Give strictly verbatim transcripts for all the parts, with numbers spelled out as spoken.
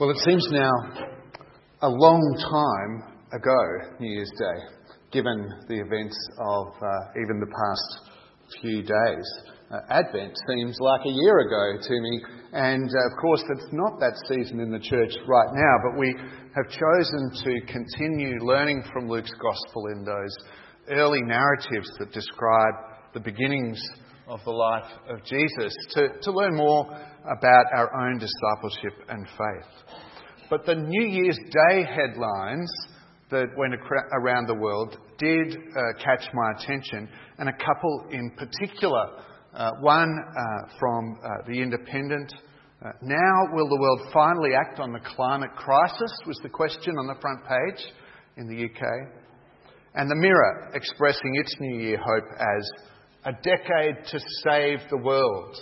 Well, it seems now a long time ago, New Year's Day, given the events of uh, even the past few days. Uh, Advent seems like a year ago to me, and uh, of course it's not that season in the church right now, but we have chosen to continue learning from Luke's Gospel in those early narratives that describe the beginnings of the life of Jesus, to, to learn more about our own discipleship and faith. But the New Year's Day headlines that went around the world did uh, catch my attention, and a couple in particular. Uh, one uh, from uh, The Independent. Uh, now will the world finally act on the climate crisis, was the question on the front page in the U K. And The Mirror expressing its New Year hope as a decade to save the world.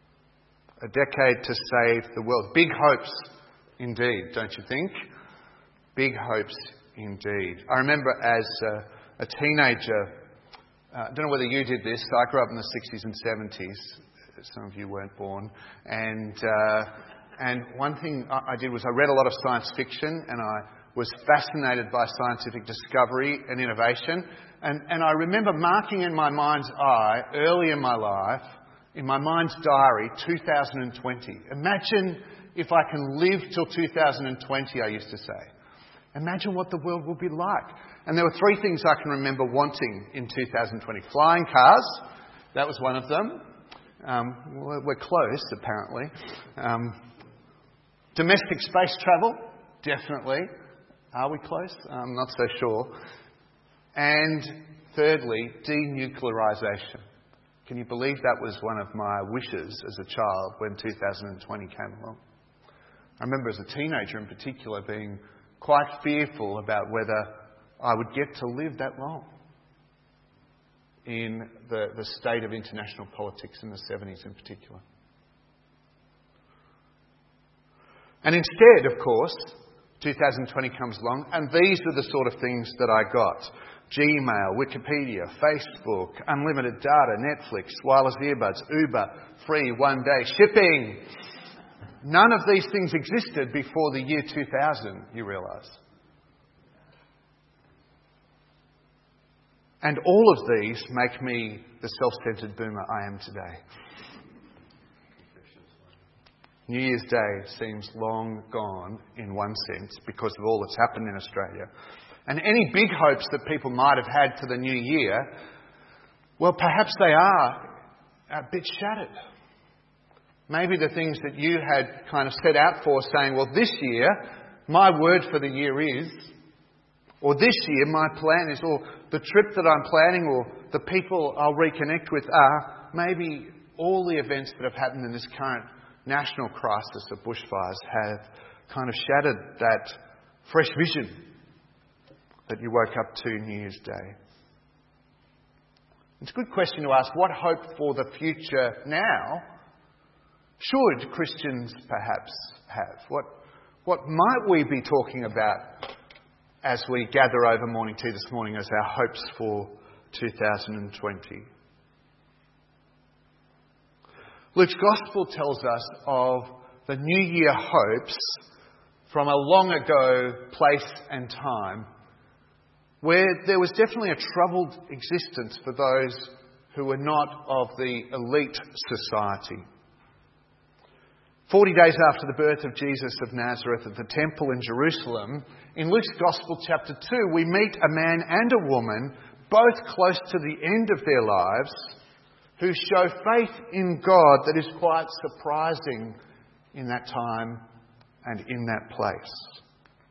A decade to save the world. Big hopes indeed, don't you think? Big hopes indeed. I remember as uh, a teenager, uh, I don't know whether you did this, I grew up in the sixties and seventies. Some of you weren't born. And uh, and one thing I did was I read a lot of science fiction, and I was fascinated by scientific discovery and innovation. And, and I remember marking in my mind's eye, early in my life, in my mind's diary, two thousand twenty. Imagine if I can live till two thousand twenty, I used to say. Imagine what the world will be like. And there were three things I can remember wanting in two thousand twenty. Flying cars, that was one of them. Um, we're close, apparently. Um, domestic space travel, definitely. Are we close? I'm not so sure. And thirdly, denuclearisation. Can you believe that was one of my wishes as a child when two thousand twenty came along? I remember as a teenager in particular being quite fearful about whether I would get to live that long in the, the state of international politics in the seventies in particular. And instead, of course, two thousand twenty comes along, and these are the sort of things that I got. Gmail, Wikipedia, Facebook, unlimited data, Netflix, wireless earbuds, Uber, free one day shipping. None of these things existed before the year two thousand, you realise. And all of these make me the self-centred boomer I am today. New Year's Day seems long gone in one sense because of all that's happened in Australia. And any big hopes that people might have had for the new year, well, perhaps they are a bit shattered. Maybe the things that you had kind of set out for, saying, well, this year, my word for the year is, or this year, my plan is, or the trip that I'm planning, or the people I'll reconnect with are, maybe all the events that have happened in this current national crisis of bushfires have kind of shattered that fresh vision that you woke up to New Year's Day. It's a good question to ask, what hope for the future now should Christians perhaps have? What, what might we be talking about as we gather over morning tea this morning as our hopes for two thousand twenty? Luke's Gospel tells us of the New Year hopes from a long ago place and time, where there was definitely a troubled existence for those who were not of the elite society. Forty days after the birth of Jesus of Nazareth at the temple in Jerusalem, in Luke's Gospel chapter two, we meet a man and a woman, both close to the end of their lives, who show faith in God that is quite surprising in that time and in that place.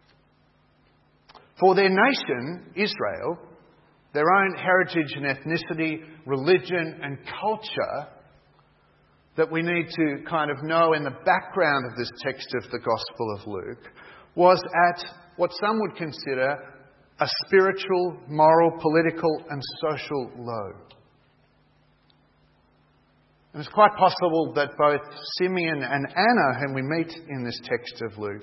For their nation, Israel, their own heritage and ethnicity, religion and culture that we need to kind of know in the background of this text of the Gospel of Luke, was at what some would consider a spiritual, moral, political and social low. And it's quite possible that both Simeon and Anna, whom we meet in this text of Luke,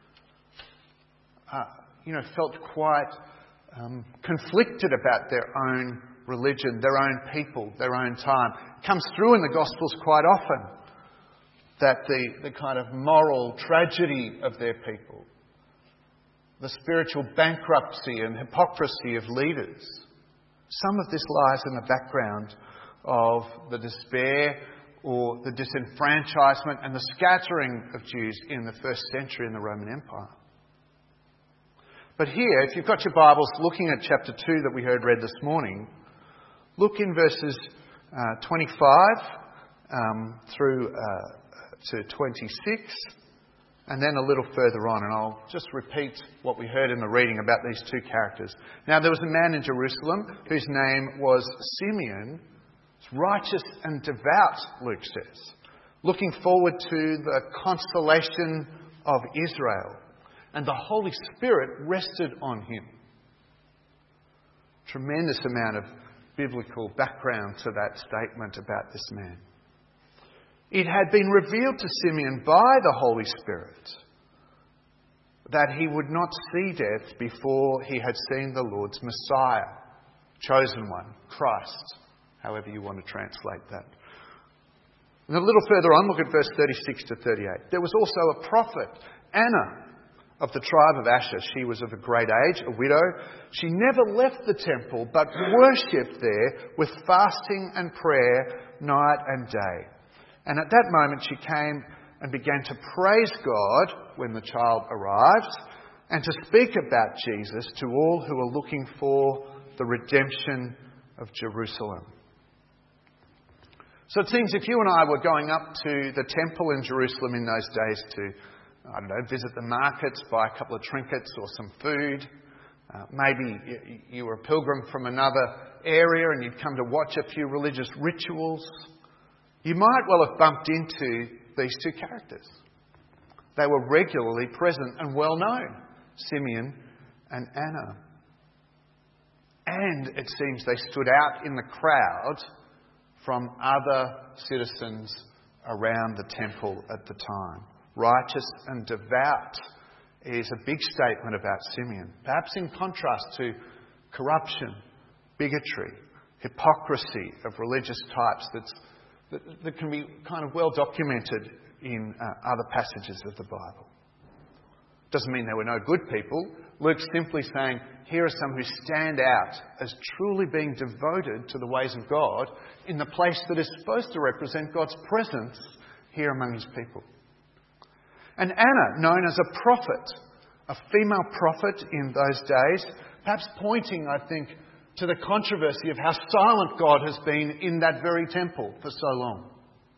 uh, you know, felt quite um, conflicted about their own religion, their own people, their own time. It comes through in the Gospels quite often. that the, the kind of moral tragedy of their people, the spiritual bankruptcy and hypocrisy of leaders, some of this lies in the background of the despair or the disenfranchisement and the scattering of Jews in the first century in the Roman Empire. But here, if you've got your Bibles looking at chapter two that we heard read this morning, look in verses uh, twenty-five um, through uh, to twenty-six, and then a little further on, and I'll just repeat what we heard in the reading about these two characters. Now there was a man in Jerusalem whose name was Simeon, righteous and devout, Luke says, looking forward to the consolation of Israel, and the Holy Spirit rested on him. Tremendous amount of biblical background to that statement about this man. It had been revealed to Simeon by the Holy Spirit that he would not see death before he had seen the Lord's Messiah, chosen one, Christ, however you want to translate that. And a little further on, look at verse thirty-six to thirty-eight. There was also a prophet, Anna, of the tribe of Asher. She was of a great age, a widow. She never left the temple, but worshipped there with fasting and prayer night and day. And at that moment she came and began to praise God when the child arrived, and to speak about Jesus to all who were looking for the redemption of Jerusalem. So it seems if you and I were going up to the temple in Jerusalem in those days to, I don't know, visit the markets, buy a couple of trinkets or some food, uh, maybe you were a pilgrim from another area and you'd come to watch a few religious rituals, you might well have bumped into these two characters. They were regularly present and well known, Simeon and Anna. And it seems they stood out in the crowd from other citizens around the temple at the time. Righteous and devout is a big statement about Simeon, perhaps in contrast to corruption, bigotry, hypocrisy of religious types that's, that, that can be kind of well documented in uh, other passages of the Bible. Doesn't mean there were no good people. Luke's simply saying, here are some who stand out as truly being devoted to the ways of God in the place that is supposed to represent God's presence here among his people. And Anna, known as a prophet, a female prophet in those days, perhaps pointing, I think, to the controversy of how silent God has been in that very temple for so long.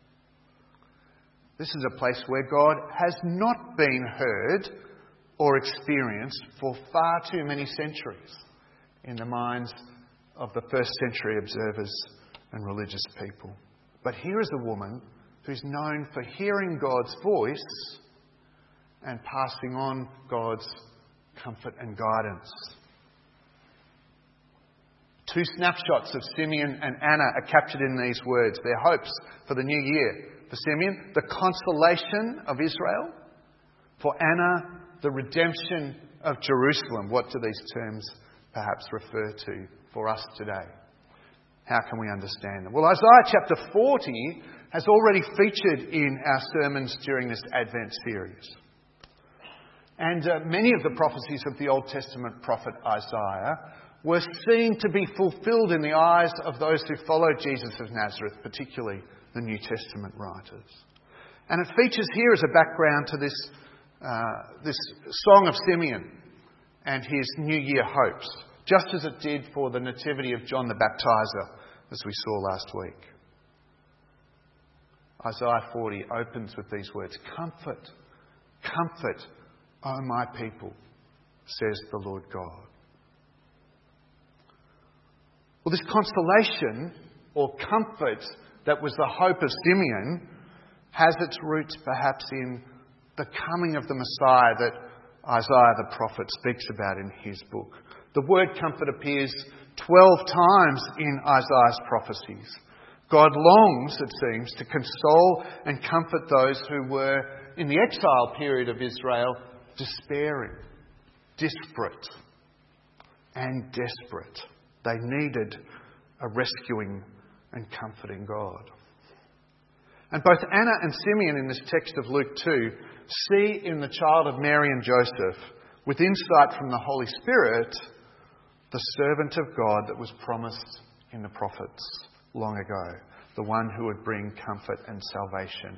This is a place where God has not been heard or experienced for far too many centuries in the minds of the first century observers and religious people. But here is a woman who's known for hearing God's voice and passing on God's comfort and guidance. Two snapshots of Simeon and Anna are captured in these words. Their hopes for the new year. For Simeon, the consolation of Israel. For Anna, the redemption of Jerusalem. What do these terms perhaps refer to for us today? How can we understand them? Well, Isaiah chapter forty has already featured in our sermons during this Advent series. And uh, many of the prophecies of the Old Testament prophet Isaiah were seen to be fulfilled in the eyes of those who followed Jesus of Nazareth, particularly the New Testament writers. And it features here as a background to this, uh, this song of Simeon and his New Year hopes, just as it did for the nativity of John the Baptizer, as we saw last week. Isaiah forty opens with these words, "Comfort, comfort, O my people, says the Lord God." Well, this consolation or comfort that was the hope of Simeon has its roots perhaps in the coming of the Messiah that Isaiah the prophet speaks about in his book. The word comfort appears twelve times in Isaiah's prophecies. God longs, it seems, to console and comfort those who were, in the exile period of Israel, despairing, disparate, and desperate. They needed a rescuing and comforting God. And both Anna and Simeon in this text of Luke two see in the child of Mary and Joseph, with insight from the Holy Spirit, the servant of God that was promised in the prophets long ago, the one who would bring comfort and salvation.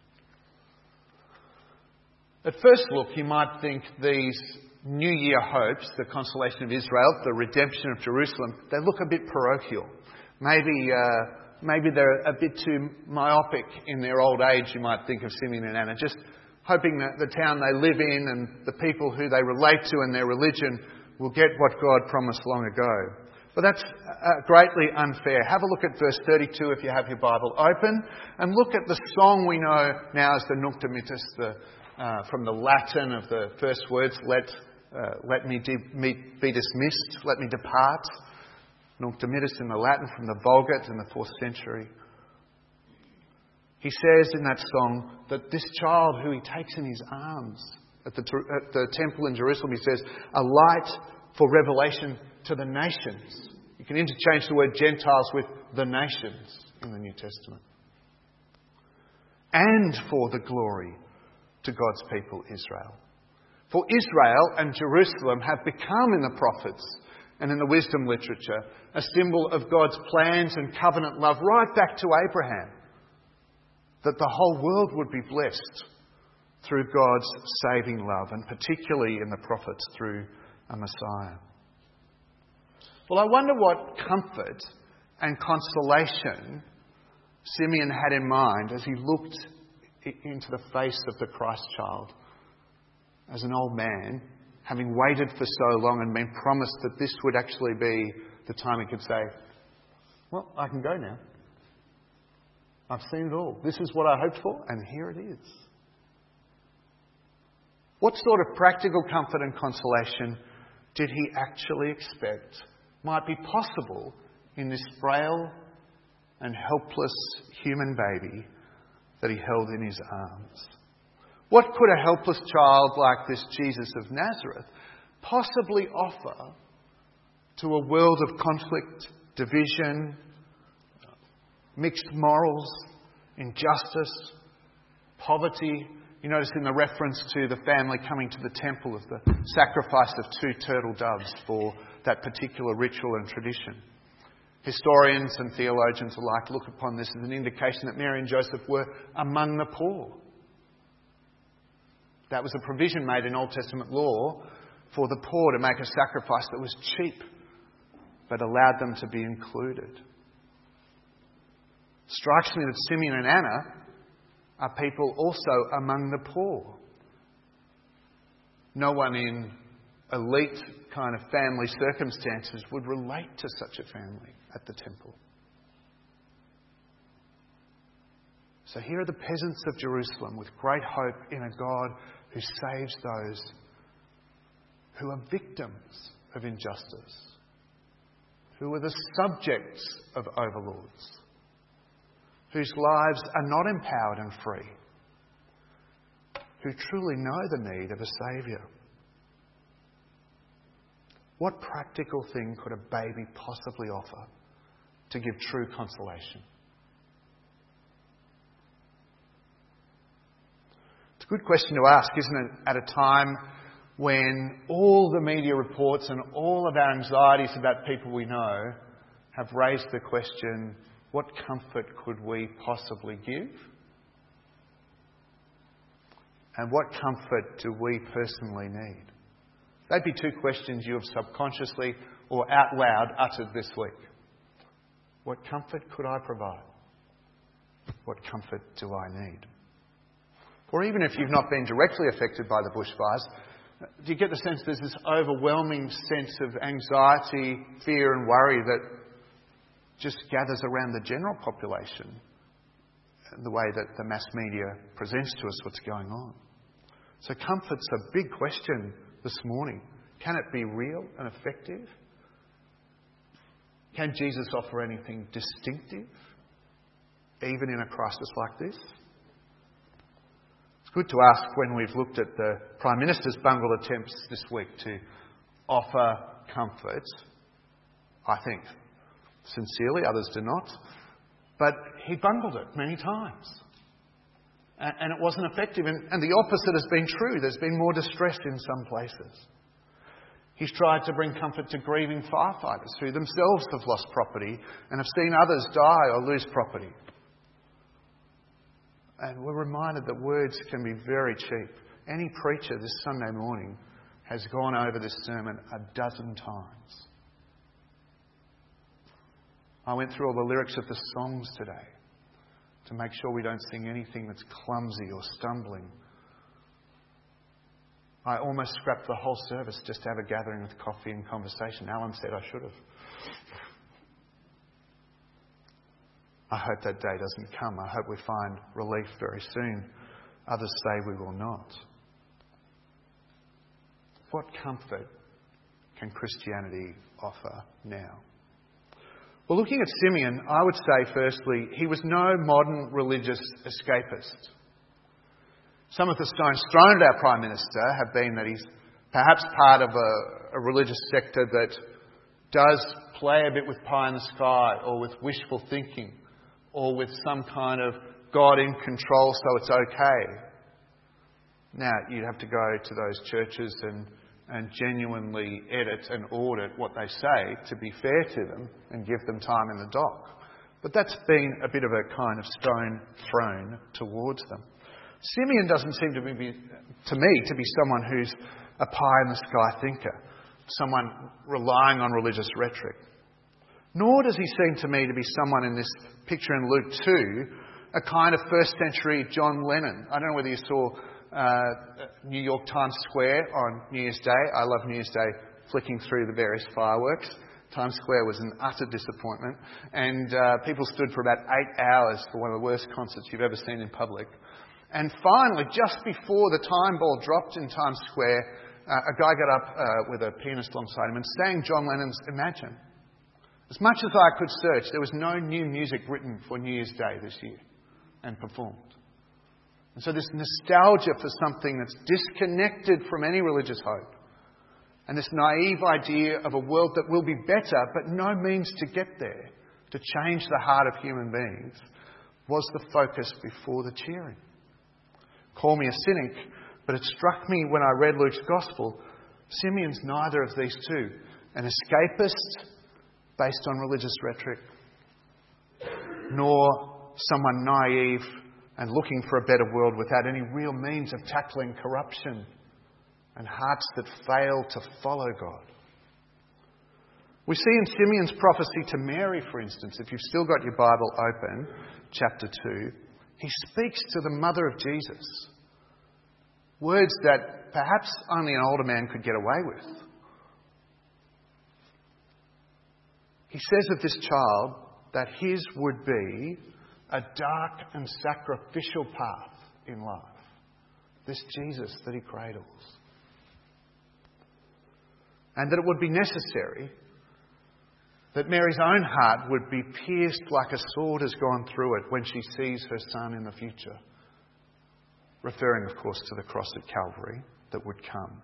At first look, you might think these New Year hopes, the consolation of Israel, the redemption of Jerusalem, they look a bit parochial. Maybe uh, maybe they're a bit too myopic in their old age, you might think of Simeon and Anna, just hoping that the town they live in and the people who they relate to and their religion will get what God promised long ago. But that's uh, greatly unfair. Have a look at verse thirty-two if you have your Bible open, and look at the song we know now as the Nunc Dimittis, the, uh, from the Latin of the first words, let, uh, let me, de- me be dismissed, let me depart. Nunc Dimittis in the Latin from the Vulgate in the fourth century. He says in that song that this child who he takes in his arms at the, at the temple in Jerusalem, he says, a light for revelation to the nations. You can interchange the word Gentiles with the nations in the New Testament. And for the glory to God's people Israel. For Israel and Jerusalem have become in the prophets and in the wisdom literature a symbol of God's plans and covenant love right back to Abraham. That the whole world would be blessed through God's saving love, and particularly in the prophets through a Messiah. Well, I wonder what comfort and consolation Simeon had in mind as he looked into the face of the Christ child as an old man, having waited for so long and been promised that this would actually be the time he could say, well, I can go now. I've seen it all. This is what I hoped for, and here it is. What sort of practical comfort and consolation did he actually expect might be possible in this frail and helpless human baby that he held in his arms? What could a helpless child like this Jesus of Nazareth possibly offer to a world of conflict, division, mixed morals, injustice, poverty? You notice in the reference to the family coming to the temple of the sacrifice of two turtle doves for that particular ritual and tradition. Historians and theologians alike look upon this as an indication that Mary and Joseph were among the poor. That was a provision made in Old Testament law for the poor to make a sacrifice that was cheap but allowed them to be included. Strikes me that Simeon and Anna are people also among the poor. No one in elite kind of family circumstances would relate to such a family at the temple. So here are the peasants of Jerusalem with great hope in a God who saves those who are victims of injustice, who are the subjects of overlords, whose lives are not empowered and free, who truly know the need of a Saviour. What practical thing could a baby possibly offer to give true consolation? It's a good question to ask, isn't it, at a time when all the media reports and all of our anxieties about people we know have raised the question, what comfort could we possibly give? And what comfort do we personally need? They'd be two questions you have subconsciously or out loud uttered this week. What comfort could I provide? What comfort do I need? Or even if you've not been directly affected by the bushfires, do you get the sense there's this overwhelming sense of anxiety, fear and worry that just gathers around the general population and the way that the mass media presents to us what's going on? So comfort's a big question this morning. Can it be real and effective? Can Jesus offer anything distinctive, even in a crisis like this? It's good to ask when we've looked at the Prime Minister's bungled attempts this week to offer comfort. I think sincerely, others do not. But he bungled it many times. and it wasn't effective. And, and the opposite has been true. There's been more distress in some places. He's tried to bring comfort to grieving firefighters who themselves have lost property and have seen others die or lose property. And we're reminded that words can be very cheap. Any preacher this Sunday morning has gone over this sermon a dozen times. I went through all the lyrics of the songs today to make sure we don't sing anything that's clumsy or stumbling. I almost scrapped the whole service just to have a gathering with coffee and conversation. Alan said I should have. I hope that day doesn't come. I hope we find relief very soon. Others say we will not. What comfort can Christianity offer now? Well, looking at Simeon, I would say, firstly, he was no modern religious escapist. Some of the stones thrown at our Prime Minister have been that he's perhaps part of a, a religious sector that does play a bit with pie in the sky or with wishful thinking or with some kind of God in control so it's okay. Now, you'd have to go to those churches and and genuinely edit and audit what they say to be fair to them and give them time in the dock. But that's been a bit of a kind of stone thrown towards them. Simeon doesn't seem to be, to me, to be someone who's a pie-in-the-sky thinker, someone relying on religious rhetoric. Nor does he seem to me to be someone in this picture in Luke two, a kind of first-century John Lennon. I don't know whether you saw Uh, New York Times Square on New Year's Day. I love New Year's Day, flicking through the various fireworks. Times Square was an utter disappointment, and uh, people stood for about eight hours for one of the worst concerts you've ever seen in public. And finally, just before the time ball dropped in Times Square, uh, a guy got up uh, with a pianist alongside him and sang John Lennon's Imagine. As much as I could search, there was no new music written for New Year's Day this year and performed. And so this nostalgia for something that's disconnected from any religious hope, and this naive idea of a world that will be better, but no means to get there, to change the heart of human beings, was the focus before the cheering. Call me a cynic, but it struck me when I read Luke's Gospel, Simeon's neither of these two. An escapist based on religious rhetoric, nor someone naive and looking for a better world without any real means of tackling corruption and hearts that fail to follow God. We see in Simeon's prophecy to Mary, for instance, if you've still got your Bible open, chapter two, he speaks to the mother of Jesus. Words that perhaps only an older man could get away with. He says of this child that his would be a dark and sacrificial path in life. This Jesus that he cradles. And that it would be necessary that Mary's own heart would be pierced like a sword has gone through it when she sees her son in the future. Referring, of course, to the cross at Calvary that would come.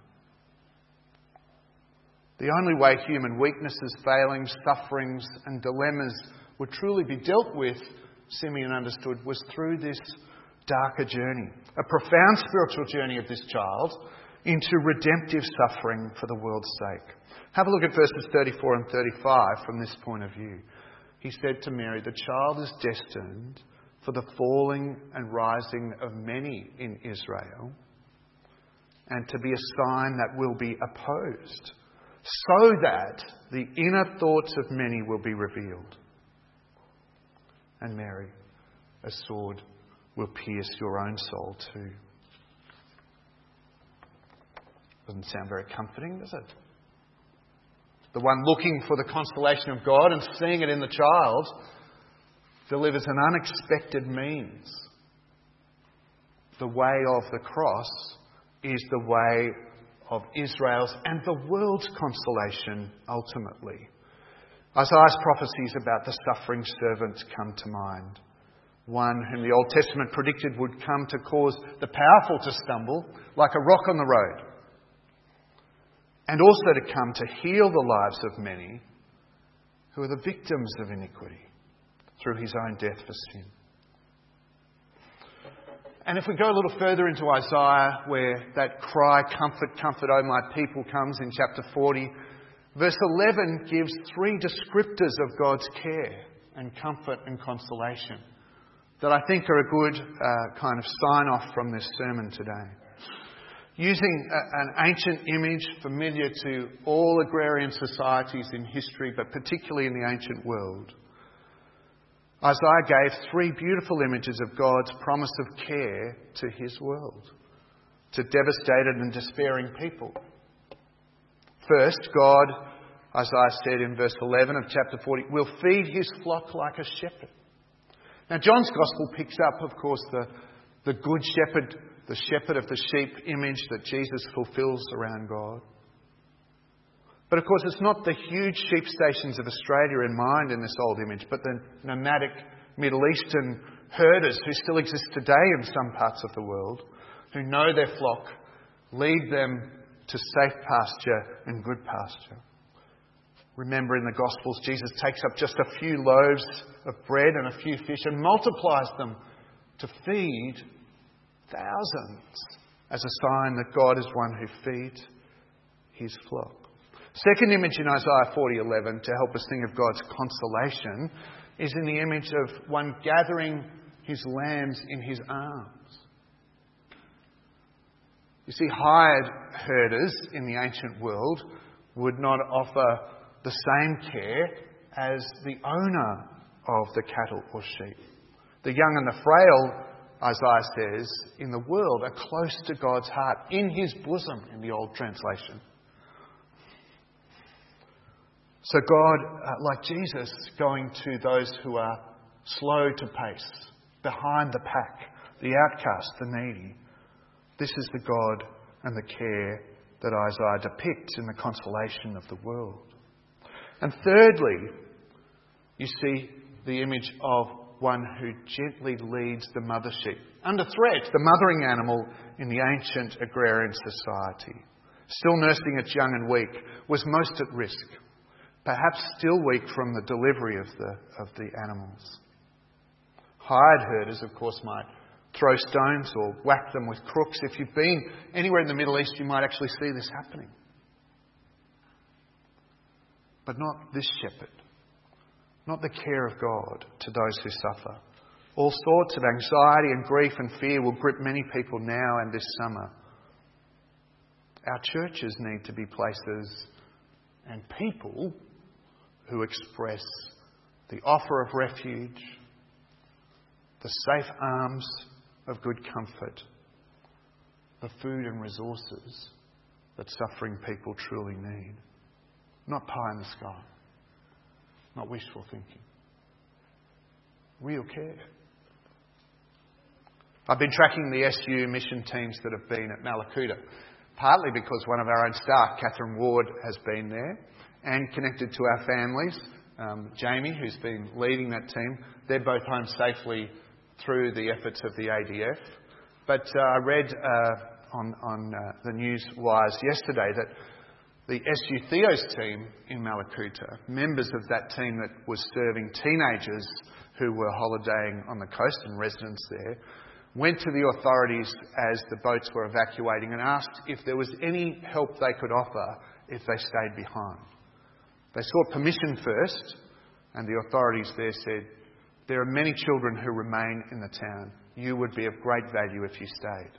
The only way human weaknesses, failings, sufferings and dilemmas would truly be dealt with, Simeon understood, was through this darker journey, a profound spiritual journey of this child into redemptive suffering for the world's sake. Have a look at verses thirty-four and thirty-five from this point of view. He said to Mary, "The child is destined for the falling and rising of many in Israel, and to be a sign that will be opposed, so that the inner thoughts of many will be revealed. And Mary, a sword will pierce your own soul too." Doesn't sound very comforting, does it? The one looking for the consolation of God and seeing it in the child delivers an unexpected means. The way of the cross is the way of Israel's and the world's consolation ultimately. Isaiah's prophecies about the suffering servant come to mind. One whom the Old Testament predicted would come to cause the powerful to stumble like a rock on the road. And also to come to heal the lives of many who are the victims of iniquity through his own death for sin. And if we go a little further into Isaiah, where that cry, comfort, comfort, O my people, comes in chapter forty, verse eleven gives three descriptors of God's care and comfort and consolation that I think are a good uh, kind of sign-off from this sermon today. Using a, an ancient image familiar to all agrarian societies in history, but particularly in the ancient world, Isaiah gave three beautiful images of God's promise of care to his world, to devastated and despairing people. First, God, Isaiah said in verse eleven of chapter forty, will feed his flock like a shepherd. Now, John's Gospel picks up, of course, the, the good shepherd, the shepherd of the sheep image that Jesus fulfills around God. But of course, it's not the huge sheep stations of Australia in mind in this old image, but the nomadic Middle Eastern herders who still exist today in some parts of the world, who know their flock, lead them to safe pasture and good pasture. Remember, in the Gospels, Jesus takes up just a few loaves of bread and a few fish and multiplies them to feed thousands as a sign that God is one who feeds his flock. Second image in Isaiah forty eleven to help us think of God's consolation is in the image of one gathering his lambs in his arms. You see, hired herders in the ancient world would not offer the same care as the owner of the cattle or sheep. The young and the frail, Isaiah says, in the world are close to God's heart, in his bosom in the old translation. So God, uh, like Jesus, going to those who are slow to pace, behind the pack, the outcast, the needy. This is the God and the care that Isaiah depicts in the consolation of the world. And thirdly, you see the image of one who gently leads the mother sheep. Under threat, the mothering animal in the ancient agrarian society, still nursing its young and weak, was most at risk. Perhaps still weak from the delivery of the, of the animals. Hired herders, of course, might throw stones or whack them with crooks. If you've been anywhere in the Middle East, you might actually see this happening. But not this shepherd. Not the care of God to those who suffer. All sorts of anxiety and grief and fear will grip many people now and this summer. Our churches need to be places and people who express the offer of refuge, the safe arms of good comfort, the food and resources that suffering people truly need. Not pie in the sky, not wishful thinking. Real care. I've been tracking the S U mission teams that have been at Mallacoota, partly because one of our own staff, Catherine Ward, has been there, and connected to our families. Um, Jamie, who's been leading that team, they're both home safely through the efforts of the A D F. But uh, I read uh, on, on uh, the news wires yesterday that the S U Theos team in Mallacoota, members of that team that was serving teenagers who were holidaying on the coast and residents there, went to the authorities as the boats were evacuating and asked if there was any help they could offer if they stayed behind. They sought permission first, and the authorities there said, there are many children who remain in the town. You would be of great value if you stayed.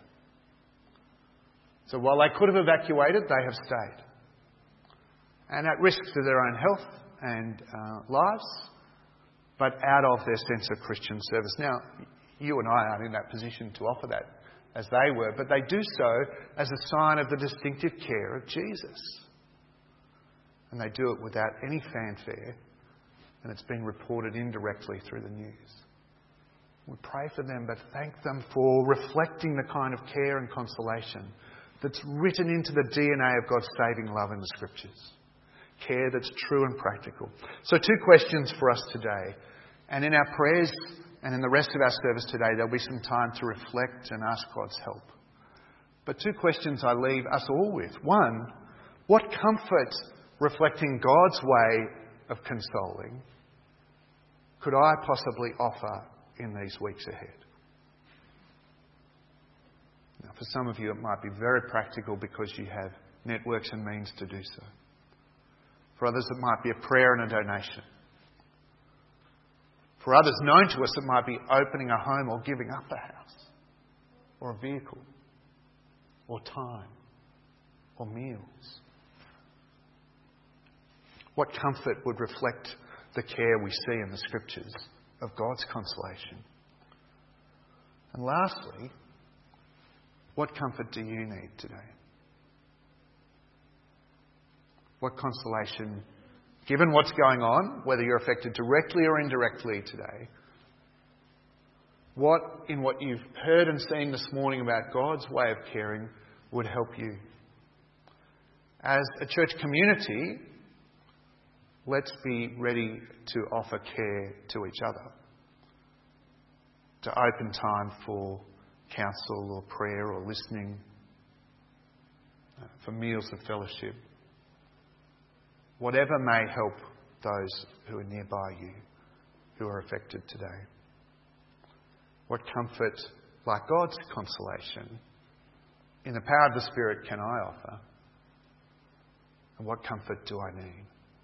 So while they could have evacuated, they have stayed. And at risk to their own health and uh, lives, but out of their sense of Christian service. Now, you and I aren't in that position to offer that as they were, but they do so as a sign of the distinctive care of Jesus. And they do it without any fanfare, and it's been reported indirectly through the news. We pray for them, but thank them for reflecting the kind of care and consolation that's written into the D N A of God's saving love in the Scriptures. Care that's true and practical. So two questions for us today. And in our prayers and in the rest of our service today, there'll be some time to reflect and ask God's help. But two questions I leave us all with. One, what comfort reflecting God's way of consoling could I possibly offer in these weeks ahead? Now, for some of you, it might be very practical because you have networks and means to do so. For others, it might be a prayer and a donation. For others known to us, it might be opening a home or giving up a house or a vehicle or time or meals. What comfort would reflect the care we see in the Scriptures of God's consolation? And lastly, what comfort do you need today? What consolation, given what's going on, whether you're affected directly or indirectly today, what in what you've heard and seen this morning about God's way of caring would help you? As a church community, let's be ready to offer care to each other, to open time for counsel or prayer or listening, for meals of fellowship. Whatever may help those who are nearby you, who are affected today. What comfort, like God's consolation, in the power of the Spirit can I offer? And what comfort do I need?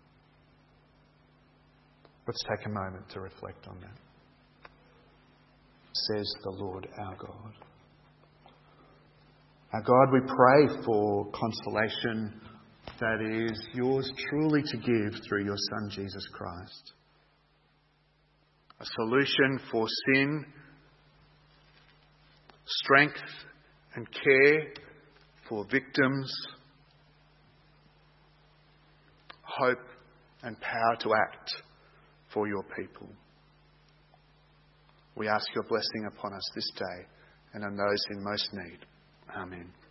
Let's take a moment to reflect on that. Says the Lord our God. Our God, we pray for consolation that is yours truly to give through your Son, Jesus Christ. A solution for sin, strength and care for victims, hope and power to act for your people. We ask your blessing upon us this day and on those in most need. Amen.